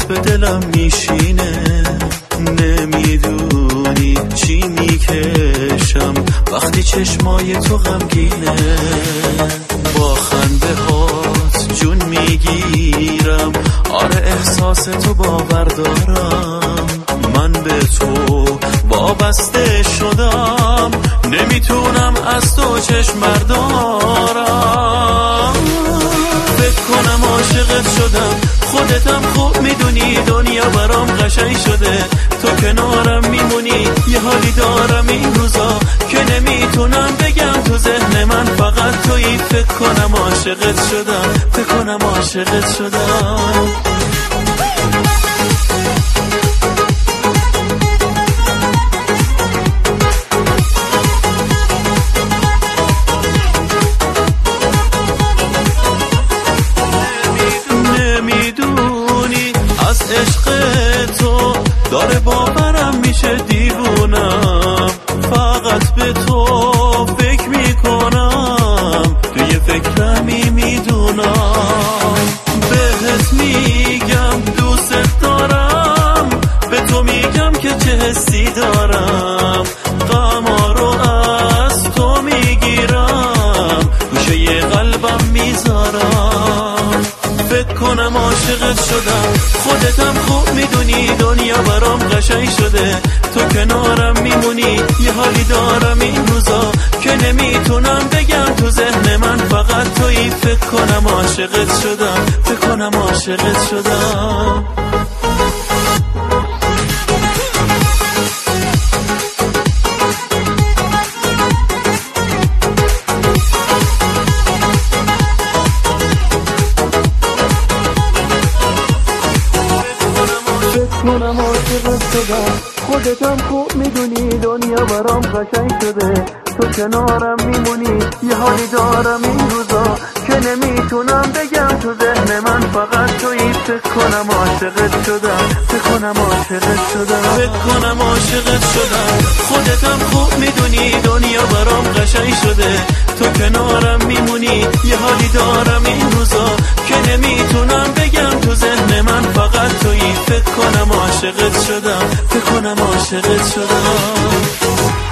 به دلم میشینه، نمیدونی چی میکشم وقتی چشمای تو غمگینه. با خنده هات جون میگیرم، آره احساس تو باور دارم. من به تو وابسته شدم، نمیتونم از تو چشم بردارم. فکر کنم عاشقت شدم، خودتم خوب میدونی دنیا برام قشنگ شده. تو کنارم میمونی، یه حالی دارم این روزا که نمیتونم بگم. تو ذهن من فقط تویی، فکر کنم عاشقت شدم، فکر کنم عاشقت شدم. از عشق تو داره باورم میشه دیوونم. فقط به تو فکر میکنم، توی فکرمی میدونم. بهت میگم دوست دارم، به تو میگم که چه حسی دارم. غما رو از تو میگیرم، گوشه ی قلبم میذارم. فکر کنم عاشقت شدم، خودتم خوب میدونی دنیا برام قشنگ شده. تو کنارم میمونی، یه حالی دارم این روزا که نمیتونم بگم. تو ذهن من فقط تویی، فکر کنم عاشقت شدم، فکر کنم عاشقت شدم. کنم عاشقت شدم، خودتم خوب میدونی دنیا برام قشنگ شده. تو کنارم میمونی، یه حالی دارم این روزا که نمیتونم بگم. تو ذهن من فقط تویی، فکر کنم عاشقت شدم، فکر کنم عاشقت شدم. فکر کنم عاشقت شدم، خودتم خوب میدونی دنیا برام قشنگ شده. تو کنارم میمونی، یه حالی دارم این روزا که نمیتونم بگم. تو ذهن من فقط تویی، فکر کنم عاشقت شدم، فکر کنم عاشقت شدم.